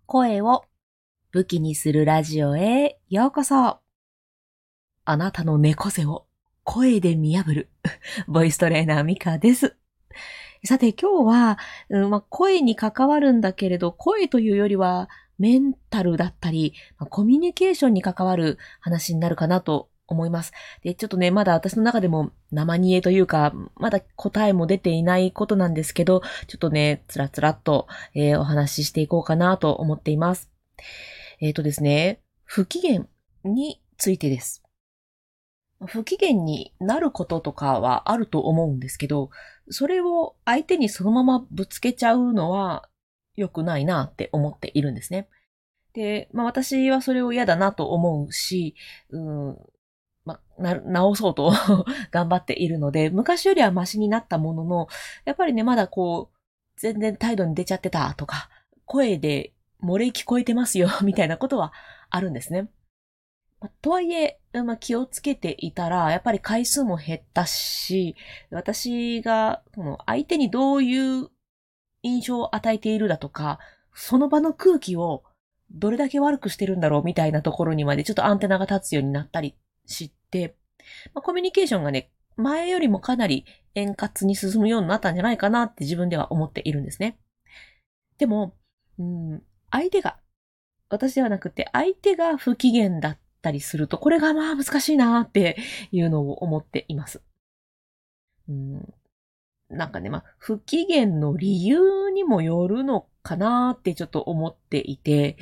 声を武器にするラジオへようこそ。あなたの猫背を声で見破るボイストレーナーミカです。さて今日は、声に関わるんだけれど、声というよりはメンタルだったり、コミュニケーションに関わる話になるかなと思います。で、ちょっとね、まだ私の中でも生煮えというか、まだ答えも出ていないことなんですけど、ちょっとね、つらつらっと、お話ししていこうかなと思っています。ですね、不機嫌についてです。不機嫌になることとかはあると思うんですけど、それを相手にそのままぶつけちゃうのは良くないなって思っているんですね。で、私はそれを嫌だなと思うし、直そうと頑張っているので、昔よりはマシになったものの、やっぱりね、まだ全然態度に出ちゃってたとか、声で漏れ聞こえてますよみたいなことはあるんですね。とはいえ、気をつけていたら、やっぱり回数も減ったし、私が、相手にどういう印象を与えているだとか、その場の空気をどれだけ悪くしてるんだろうみたいなところにまでちょっとアンテナが立つようになったりして、コミュニケーションがね、前よりもかなり円滑に進むようになったんじゃないかなって自分では思っているんですね。でも、うん、相手が私ではなくて、相手が不機嫌だったりすると、これが難しいなっていうのを思っています。うん、なんかね、不機嫌の理由にもよるのかなってちょっと思っていて、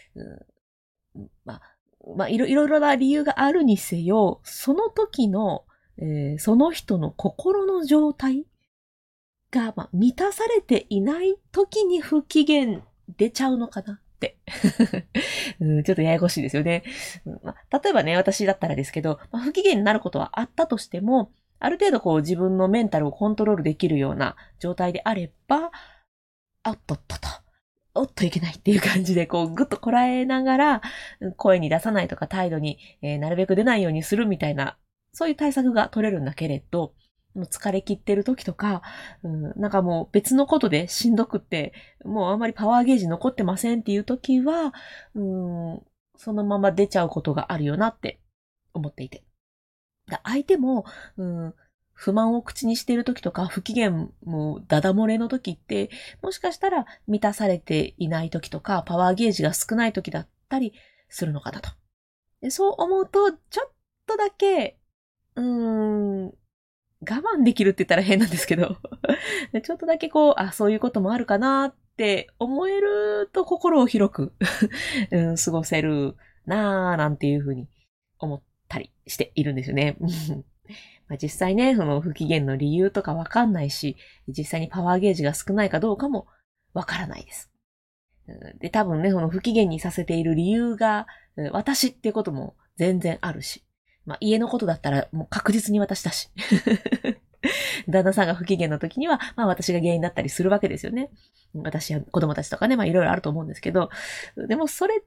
いろいろな理由があるにせよ、その時の、その人の心の状態が、満たされていない時に不機嫌出ちゃうのかなってちょっとややこしいですよね。例えばね、私だったらですけど、不機嫌になることはあったとしても、ある程度自分のメンタルをコントロールできるような状態であれば、あっとっとと、おっといけないっていう感じで、ぐっとこらえながら、声に出さないとか態度に、なるべく出ないようにするみたいな、そういう対策が取れるんだけれど、もう疲れ切ってる時とか、なんかもう別のことでしんどくって、もうあんまりパワーゲージ残ってませんっていう時は、そのまま出ちゃうことがあるよなって思っていて。相手も、うん、不満を口にしている時とか、不機嫌もダダ漏れの時って、もしかしたら満たされていない時とか、パワーゲージが少ない時だったりするのかなと。でそう思うと、ちょっとだけ、我慢できるって言ったら変なんですけど、ちょっとだけそういうこともあるかなって思えると心を広く過ごせるなぁなんていうふうに思ったりしているんですよね。実際ね、その不機嫌の理由とかわかんないし、実際にパワーゲージが少ないかどうかもわからないです。で、多分ね、その不機嫌にさせている理由が、私っていうことも全然あるし。家のことだったらもう確実に私だし。旦那さんが不機嫌な時には、私が原因だったりするわけですよね。私や子供たちとかね、いろいろあると思うんですけど、でもそれって、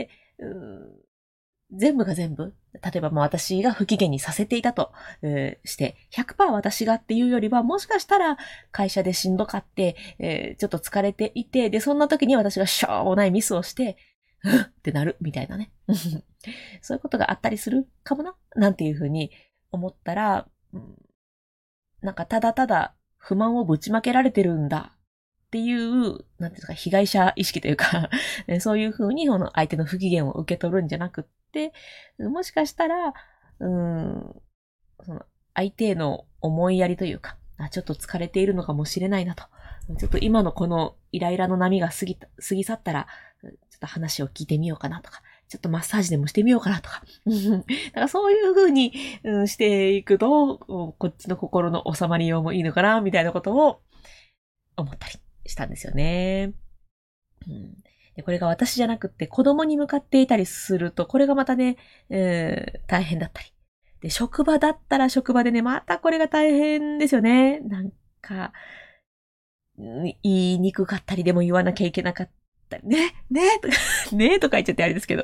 全部が全部、例えば私が不機嫌にさせていたと、して、100%私がっていうよりは、もしかしたら会社でしんどかって、ちょっと疲れていて、で、そんな時に私がしょうもないミスをして、ってなるみたいなね。そういうことがあったりするかもななんていうふうに思ったら、なんかただただ不満をぶちまけられてるんだっていう、なんていうんですか、被害者意識というかそういうふうに相手の不機嫌を受け取るんじゃなくって、もしかしたら、その相手への思いやりというか、ちょっと疲れているのかもしれないなと。ちょっと今のこのイライラの波が過ぎ去ったら、ちょっと話を聞いてみようかなとか、ちょっとマッサージでもしてみようかなとか。だからそういう風に、していくと、こっちの心の収まりようもいいのかな、みたいなことを思ったりしたんですよね。でこれが私じゃなくって子供に向かっていたりすると、これがまたね、大変だったり。で、職場だったら職場でね、またこれが大変ですよね。なんか、言いにくかったりでも言わなきゃいけなかったり、ねとか、ねとか言っちゃってあれですけど。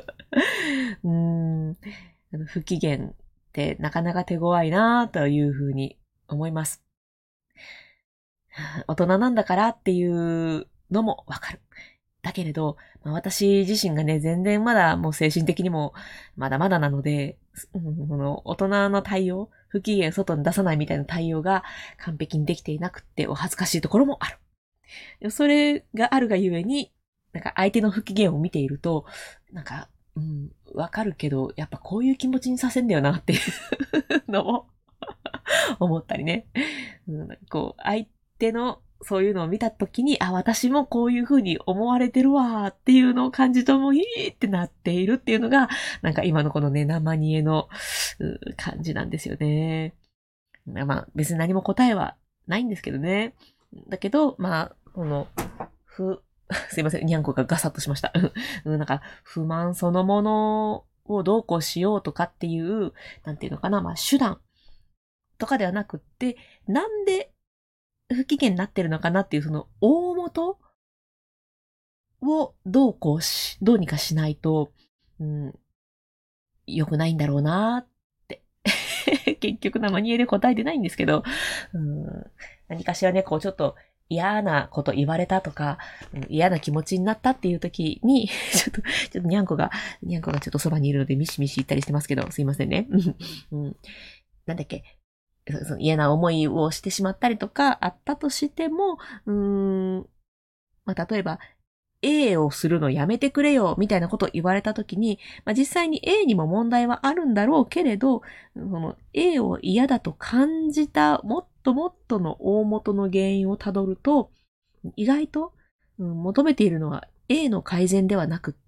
不機嫌ってなかなか手強いなというふうに思います。大人なんだからっていうのもわかる。 だけれど、私自身がね、全然まだもう精神的にもまだまだなので、この大人の対応、不機嫌外に出さないみたいな対応が完璧にできていなくってお恥ずかしいところもある。それがあるがゆえに、なんか相手の不機嫌を見ていると、なんか、わかるけど、やっぱこういう気持ちにさせんだよなっていうのも思ったりね。こう、相手のそういうのを見たときに、私もこういう風に思われてるわーっていうのを感じともいいってなっているっていうのが、なんか今のこのね、生煮えの感じなんですよね。別に何も答えはないんですけどね。だけど、この、すいません、にゃんこがガサッとしました。なんか、不満そのものをどうこうしようとかっていう、なんていうのかな、手段とかではなくって、なんで不機嫌になってるのかなっていうその大元をどうにかしないと、良くないんだろうなって。結局生煮えで答えてないんですけど、何かしらね、こうちょっと嫌なこと言われたとか、嫌な気持ちになったっていう時に、ちょっとにゃんこがちょっとそばにいるのでミシミシ言ったりしてますけど、すいませんね。なんだっけ、その嫌な思いをしてしまったりとかあったとしても、例えば、A をするのやめてくれよ、みたいなことを言われたときに、実際に A にも問題はあるんだろうけれど、その A を嫌だと感じたもっともっとの大元の原因をたどると、意外と、求めているのは A の改善ではなくって、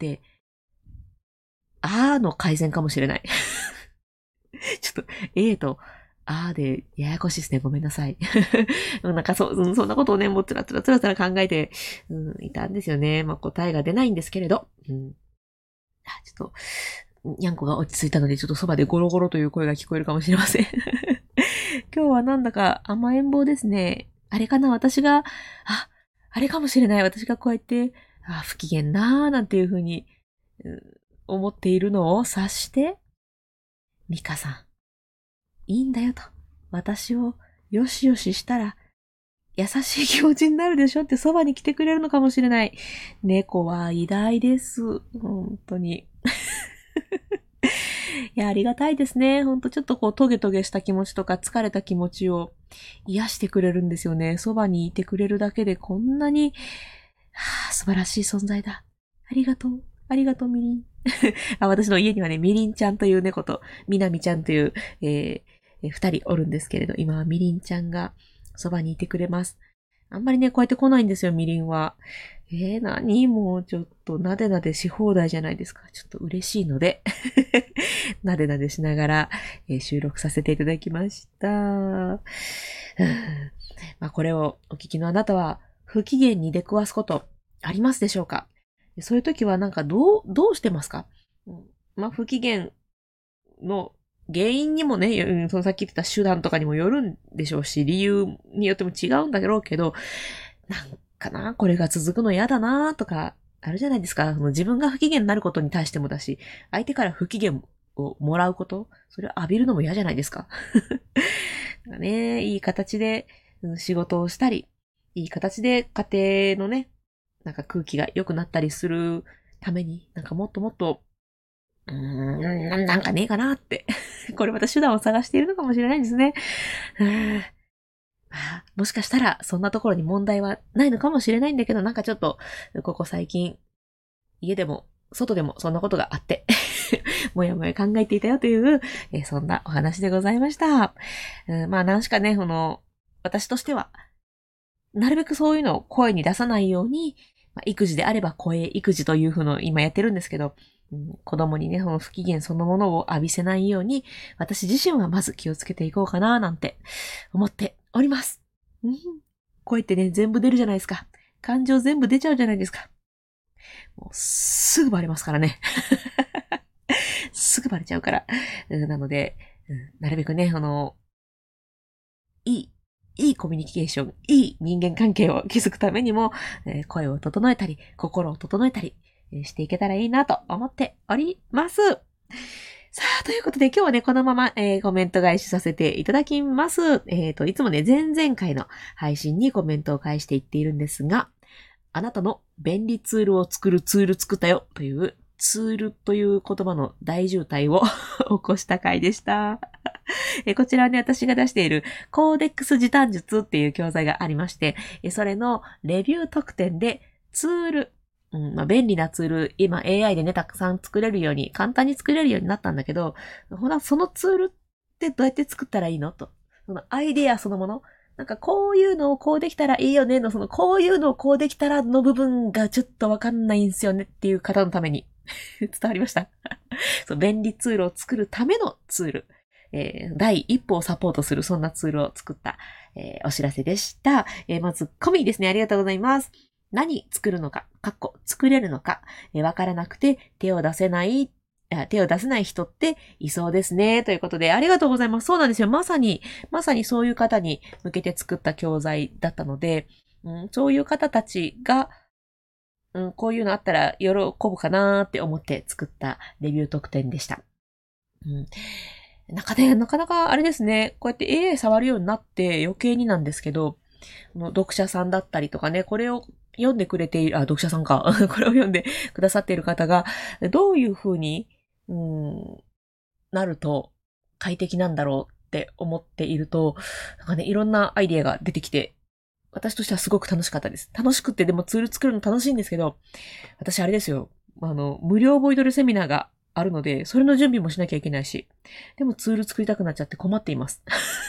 の改善かもしれない。ちょっと A とで、ややこしいですね。ごめんなさい。なんかそんなことをね、もうつらつら考えて、いたんですよね。答えが出ないんですけれど。ちょっと、にゃんこが落ち着いたので、ちょっとそばでゴロゴロという声が聞こえるかもしれません。今日はなんだか甘えん坊ですね。あれかな私が、あれかもしれない。私がこうやって、不機嫌なーなんていうふうに、思っているのを察して、ミカさん。いいんだよと。私をよしよししたら優しい気持ちになるでしょってそばに来てくれるのかもしれない。猫は偉大です。本当に。いや、ありがたいですね。ほんとちょっとこうトゲトゲした気持ちとか疲れた気持ちを癒してくれるんですよね。そばにいてくれるだけでこんなに、素晴らしい存在だ。ありがとう。ありがとう、みりん。私の家にはね、みりんちゃんという猫と、みなみちゃんという、二人おるんですけれど、今はみりんちゃんがそばにいてくれます。あんまりね、こうやって来ないんですよ、みりんは。何もうちょっとなでなでし放題じゃないですか。ちょっと嬉しいので、なでなでしながら、収録させていただきました。これをお聞きのあなたは、不機嫌に出くわすことありますでしょうか？そういう時はなんかどうしてますか？不機嫌の原因にもね、そのさっき言ってた手段とかにもよるんでしょうし、理由によっても違うんだろうけど、なんかな、これが続くの嫌だなとか、あるじゃないですか。自分が不機嫌になることに対してもだし、相手から不機嫌をもらうこと、それを浴びるのも嫌じゃないですか。いい形で仕事をしたり、いい形で家庭のね、なんか空気が良くなったりするために、なんかもっともっと、なんかねえかなって。これまた手段を探しているのかもしれないんですね。もしかしたら、そんなところに問題はないのかもしれないんだけど、なんかちょっと、ここ最近、家でも、外でもそんなことがあって、もやもや考えていたよという、そんなお話でございました。何しかね、私としては、なるべくそういうのを声に出さないように、育児であれば声育児というふうのを今やってるんですけど、子供にね、その不機嫌そのものを浴びせないように、私自身はまず気をつけていこうかな、なんて思っております。声ってね、全部出るじゃないですか。感情全部出ちゃうじゃないですか。もうすぐバレますからね。すぐバレちゃうから。なので、なるべくね、いいコミュニケーション、いい人間関係を築くためにも、声を整えたり、心を整えたり、していけたらいいなと思っております。さあ、ということで今日はね、このまま、コメント返しさせていただきます。いつもね、前々回の配信にコメントを返していっているんですが、 あなたの便利ツールを作るツール作ったよというツールという言葉の大渋滞を起こした回でした。こちらはね、私が出しているコーデックス時短術っていう教材がありまして、それのレビュー特典でツール、便利なツール、今 AI でね、たくさん作れるように、簡単に作れるようになったんだけど、そのツールってどうやって作ったらいいのと。そのアイデアそのもの。なんかこういうのをこうできたらいいよねの、こういうのをこうできたらの部分がちょっとわかんないんですよねっていう方のために伝わりましたそう、便利ツールを作るためのツール。第一歩をサポートするそんなツールを作った、お知らせでした。まず、コミですね。ありがとうございます。何作るのか、作れるのか、わからなくて手を出せない人っていそうですね。ということで、ありがとうございます。そうなんですよ。まさにそういう方に向けて作った教材だったので、そういう方たちが、こういうのあったら喜ぶかなーって思って作ったレビュー特典でした。なかなかあれですね。こうやって AI 触るようになって余計になんですけど、読者さんだったりとかね、これを読んでくれている、読者さんか。これを読んでくださっている方が、どういう風に、なると快適なんだろうって思っていると、なんかね、いろんなアイディアが出てきて、私としてはすごく楽しかったです。楽しくてでもツール作るの楽しいんですけど、私あれですよ。無料ボイトレセミナーがあるので、それの準備もしなきゃいけないし、でもツール作りたくなっちゃって困っています。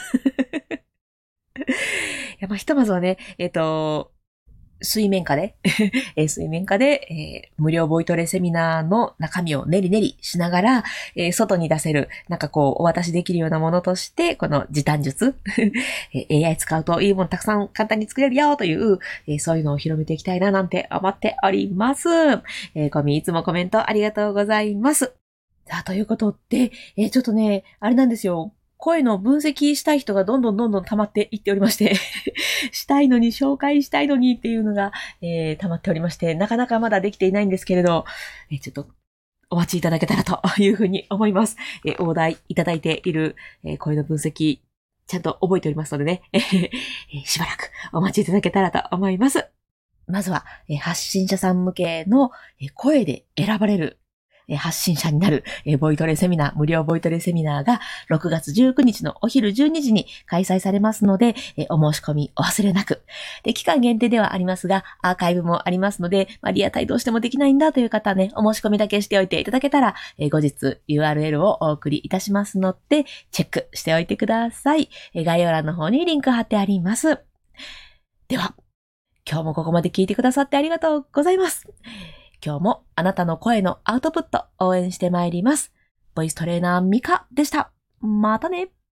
いや、ひとまずはね、水面下で無料ボイトレセミナーの中身を練り練りしながら、外に出せる、お渡しできるようなものとして、この時短術、AI 使うといいものたくさん簡単に作れるよという、そういうのを広めていきたいななんて思っております。コミいつもコメントありがとうございます。さあ、ということで、ちょっとね、あれなんですよ。声の分析したい人がどんどん溜まっていっておりまして紹介したいのにっていうのが、溜まっておりまして、なかなかまだできていないんですけれど、ちょっとお待ちいただけたらというふうに思います。お題いただいている、声の分析、ちゃんと覚えておりますのでね、しばらくお待ちいただけたらと思います。まずは、発信者さん向けの声で選ばれる発信者になる、ボイトレセミナー、無料ボイトレセミナーが6月19日のお昼12時に開催されますので、お申し込みお忘れなく。で、期間限定ではありますが、アーカイブもありますので、リアタイどうしてもできないんだという方はね、お申し込みだけしておいていただけたら、後日 URL をお送りいたしますので、チェックしておいてください。概要欄の方にリンク貼ってあります。では、今日もここまで聞いてくださってありがとうございます。今日もあなたの声のアウトプット応援してまいります。ボイストレーナーミカでした。またね。